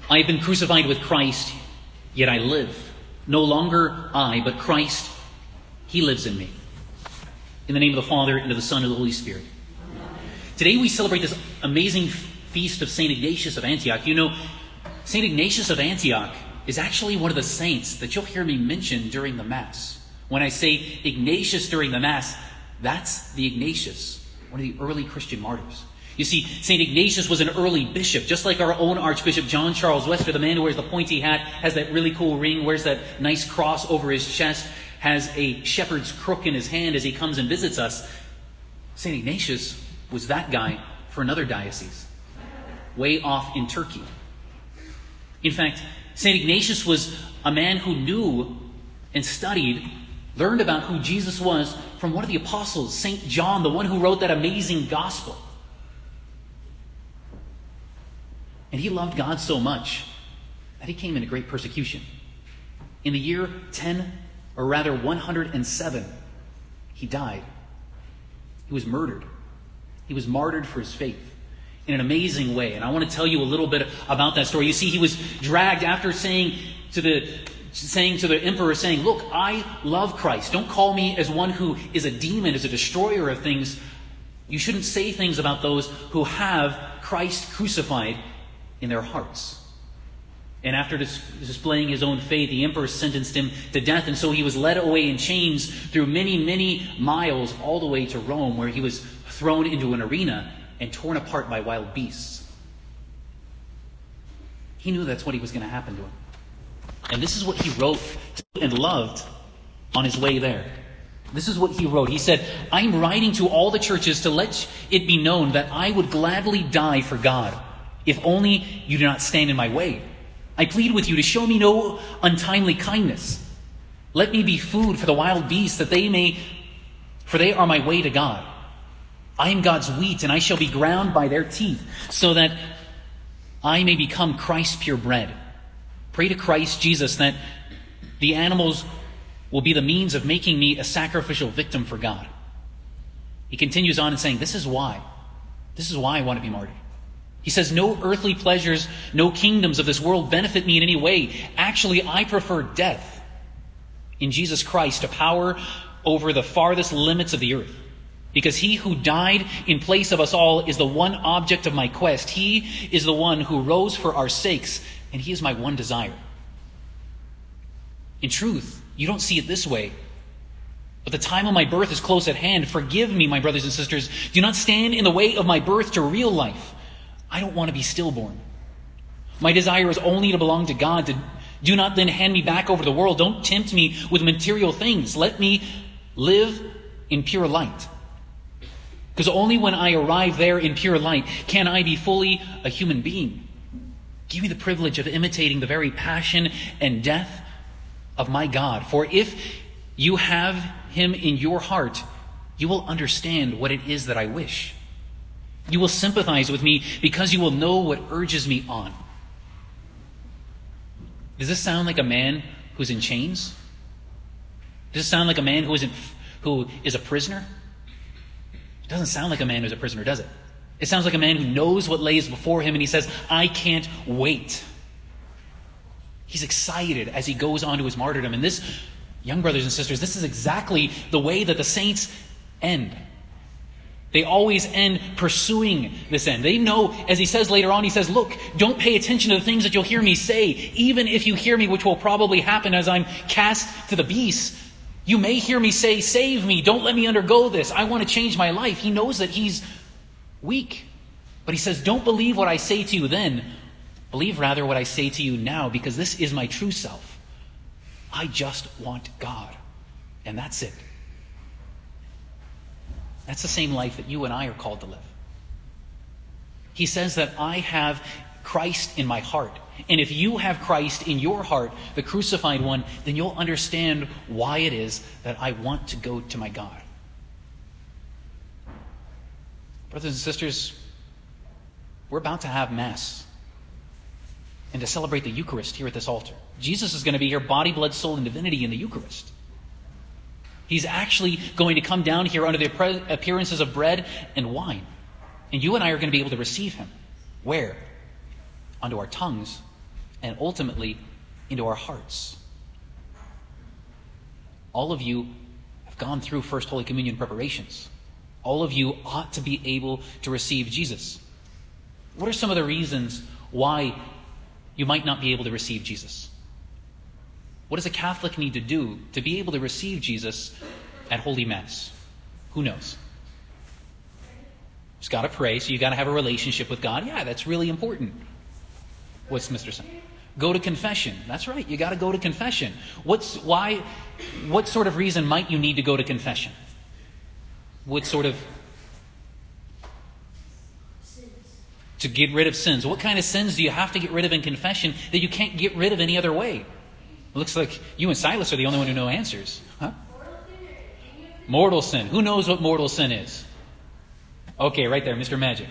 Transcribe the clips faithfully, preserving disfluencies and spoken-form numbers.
I have been crucified with Christ, yet I live. No longer I, but Christ, He lives in me. In the name of the Father, and of the Son, and of the Holy Spirit. Today we celebrate this amazing feast of Saint Ignatius of Antioch. You know, Saint Ignatius of Antioch is actually one of the saints that you'll hear me mention during the Mass. When I say Ignatius during the Mass, that's the Ignatius, one of the early Christian martyrs. You see, Saint Ignatius was an early bishop, just like our own Archbishop John Charles Wester, the man who wears the pointy hat, has that really cool ring, wears that nice cross over his chest, has a shepherd's crook in his hand as he comes and visits us. Saint Ignatius was that guy for another diocese, way off in Turkey. In fact, Saint Ignatius was a man who knew and studied, learned about who Jesus was from one of the apostles, Saint John, the one who wrote that amazing gospel. And he loved God so much that he came into great persecution. In the year ten, or rather one hundred seven, he died. He was murdered. He was martyred for his faith in an amazing way. And I want to tell you a little bit about that story. You see, he was dragged after saying to the saying to the emperor, saying, "Look, I love Christ. Don't call me as one who is a demon, as a destroyer of things. You shouldn't say things about those who have Christ crucified in their hearts." And after dis- displaying his own faith, the emperor sentenced him to death. And so he was led away in chains through many, many miles all the way to Rome, where he was thrown into an arena and torn apart by wild beasts. He knew that's what he was going to happen to him. And this is what he wrote and loved on his way there. This is what he wrote. He said, "I'm writing to all the churches to let it be known that I would gladly die for God, if only you do not stand in my way. I plead with you to show me no untimely kindness. Let me be food for the wild beasts, that they may, for they are my way to God. I am God's wheat, and I shall be ground by their teeth, so that I may become Christ's pure bread. Pray to Christ Jesus that the animals will be the means of making me a sacrificial victim for God." He continues on and saying, this is why. This is why I want to be martyred. He says, "No earthly pleasures, no kingdoms of this world benefit me in any way. Actually, I prefer death in Jesus Christ to power over the farthest limits of the earth. Because he who died in place of us all is the one object of my quest. He is the one who rose for our sakes, and he is my one desire." In truth, you don't see it this way. "But the time of my birth is close at hand. Forgive me, my brothers and sisters. Do not stand in the way of my birth to real life. I don't want to be stillborn. My desire is only to belong to God. To, do not then hand me back over the world. Don't tempt me with material things. Let me live in pure light. Because only when I arrive there in pure light can I be fully a human being. Give me the privilege of imitating the very passion and death of my God. For if you have him in your heart, you will understand what it is that I wish. You will sympathize with me because you will know what urges me on." Does this sound like a man who's in chains? Does this sound like a man who isn't, who is a prisoner? It doesn't sound like a man who's a prisoner, does it? It sounds like a man who knows what lays before him, and he says, "I can't wait." He's excited as he goes on to his martyrdom. And this, young brothers and sisters, this is exactly the way that the saints end. They always end pursuing this end. They know, as he says later on, he says, "Look, don't pay attention to the things that you'll hear me say. Even if you hear me, which will probably happen as I'm cast to the beasts, you may hear me say, 'Save me, don't let me undergo this. I want to change my life.'" He knows that he's weak. But he says, "Don't believe what I say to you then. Believe rather what I say to you now, because this is my true self. I just want God. And that's it." That's the same life that you and I are called to live. He says that I have Christ in my heart. And if you have Christ in your heart, the crucified one, then you'll understand why it is that I want to go to my God. Brothers and sisters, we're about to have Mass and to celebrate the Eucharist here at this altar. Jesus is going to be here, body, blood, soul, and divinity in the Eucharist. He's actually going to come down here under the appearances of bread and wine. And you and I are going to be able to receive him. Where? Onto our tongues and ultimately into our hearts. All of you have gone through First Holy Communion preparations. All of you ought to be able to receive Jesus. What are some of the reasons why you might not be able to receive Jesus? What does a Catholic need to do to be able to receive Jesus at Holy Mass? Who knows? Just got to pray, so you got to have a relationship with God. Yeah, that's really important. What's Mister Son? Go to confession. That's right. You got to go to confession. What's why? What sort of reason might you need to go to confession? What sort of Sins. To get rid of sins? What kind of sins do you have to get rid of in confession that you can't get rid of any other way? It looks like you and Silas are the only one who know answers, huh? Mortal sin. Who knows what mortal sin is? Okay, right there, Mister Magic.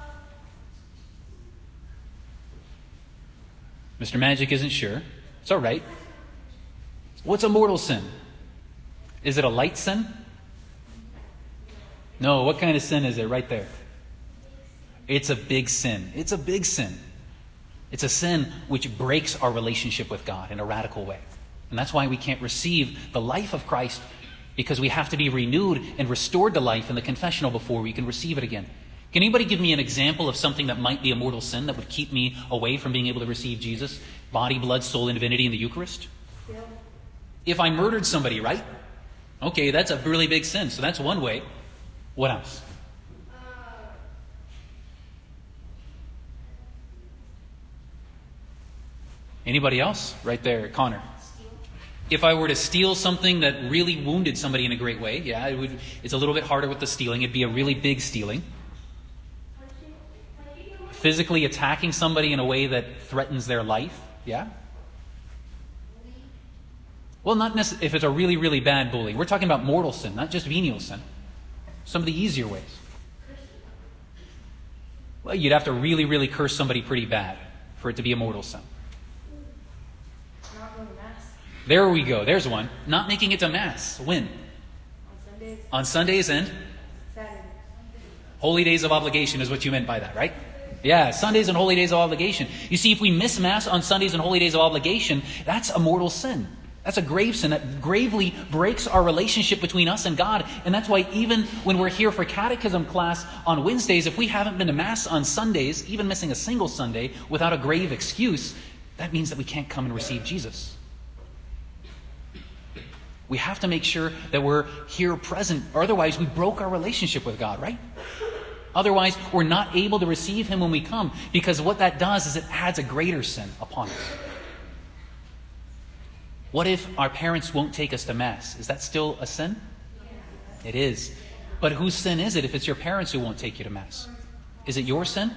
Mister Magic isn't sure. It's all right. What's a mortal sin? Is it a light sin? No, what kind of sin is it right there? It's a big sin. It's a big sin. It's a sin which breaks our relationship with God in a radical way. And that's why we can't receive the life of Christ, because we have to be renewed and restored to life in the confessional before we can receive it again. Can anybody give me an example of something that might be a mortal sin that would keep me away from being able to receive Jesus, body, blood, soul, and divinity in the Eucharist? Yeah. If I murdered somebody, right? Okay, that's a really big sin. So that's one way. What else? Anybody else? Right there, Connor. If I were to steal something that really wounded somebody in a great way, yeah, it would. It's a little bit harder with the stealing. It'd be a really big stealing. Physically attacking somebody in a way that threatens their life, yeah. Well, not necessarily if it's a really, really bad bully. We're talking about mortal sin, not just venial sin. Some of the easier ways. Well, you'd have to really, really curse somebody pretty bad for it to be a mortal sin. Not going to Mass. There we go. There's one. Not making it to Mass. When? On Sundays. On Sundays and Saturdays. holy days of obligation is what you meant by that, right? Yeah, Sundays and holy days of obligation. You see, if we miss Mass on Sundays and holy days of obligation, that's a mortal sin. That's a grave sin that gravely breaks our relationship between us and God. And that's why even when we're here for catechism class on Wednesdays, if we haven't been to Mass on Sundays, even missing a single Sunday without a grave excuse, that means that we can't come and receive Jesus. We have to make sure that we're here present, or otherwise we broke our relationship with God, right? Otherwise, we're not able to receive Him when we come, because what that does is it adds a greater sin upon us. What if our parents won't take us to Mass? Is that still a sin? It is. But whose sin is it if it's your parents who won't take you to Mass? Is it your sin?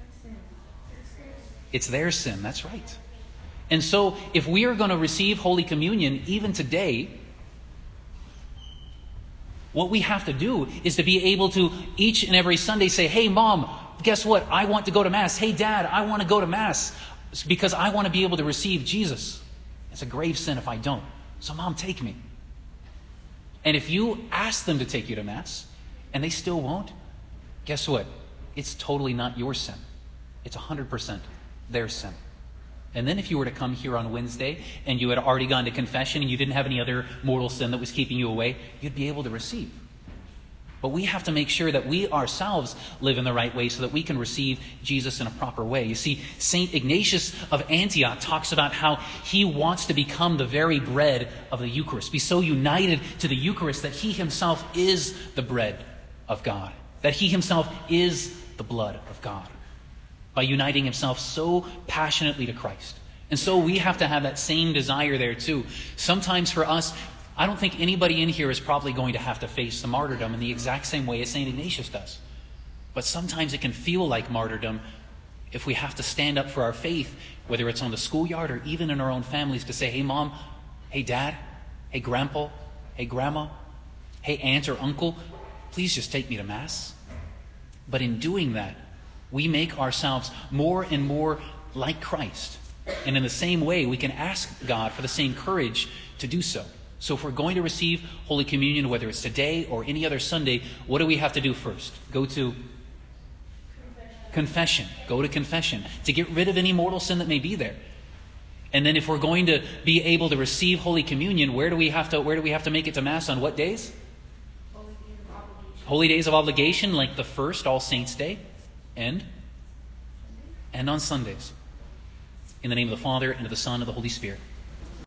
It's their sin, that's right. And so, if we are going to receive Holy Communion, even today, what we have to do is to be able to each and every Sunday say, hey, Mom, guess what? I want to go to Mass. Hey, Dad, I want to go to Mass because I want to be able to receive Jesus. It's a grave sin if I don't. So, Mom, take me. And if you ask them to take you to Mass and they still won't, guess what? It's totally not your sin. It's one hundred percent their sin. And then if you were to come here on Wednesday and you had already gone to confession and you didn't have any other mortal sin that was keeping you away, you'd be able to receive. But we have to make sure that we ourselves live in the right way so that we can receive Jesus in a proper way. You see, Saint Ignatius of Antioch talks about how he wants to become the very bread of the Eucharist, be so united to the Eucharist that he himself is the bread of God, that he himself is the blood of God, by uniting himself so passionately to Christ. And so we have to have that same desire there too. Sometimes for us, I don't think anybody in here is probably going to have to face the martyrdom in the exact same way as Saint Ignatius does. But sometimes it can feel like martyrdom if we have to stand up for our faith, whether it's on the schoolyard or even in our own families, to say, hey, Mom, hey, Dad, hey, Grandpa, hey, Grandma, hey, Aunt or Uncle, please just take me to Mass. But in doing that, we make ourselves more and more like Christ. And in the same way, we can ask God for the same courage to do so. So if we're going to receive Holy Communion, whether it's today or any other Sunday, what do we have to do first? Go to confession. Confession. Go to confession to get rid of any mortal sin that may be there. And then if we're going to be able to receive Holy Communion, where do we have to where do we have to make it to Mass on what days? Holy Days of Obligation. Holy days of obligation, like the first All Saints' Day, and and on Sundays. In the name of the Father, and of the Son, and of the Holy Spirit.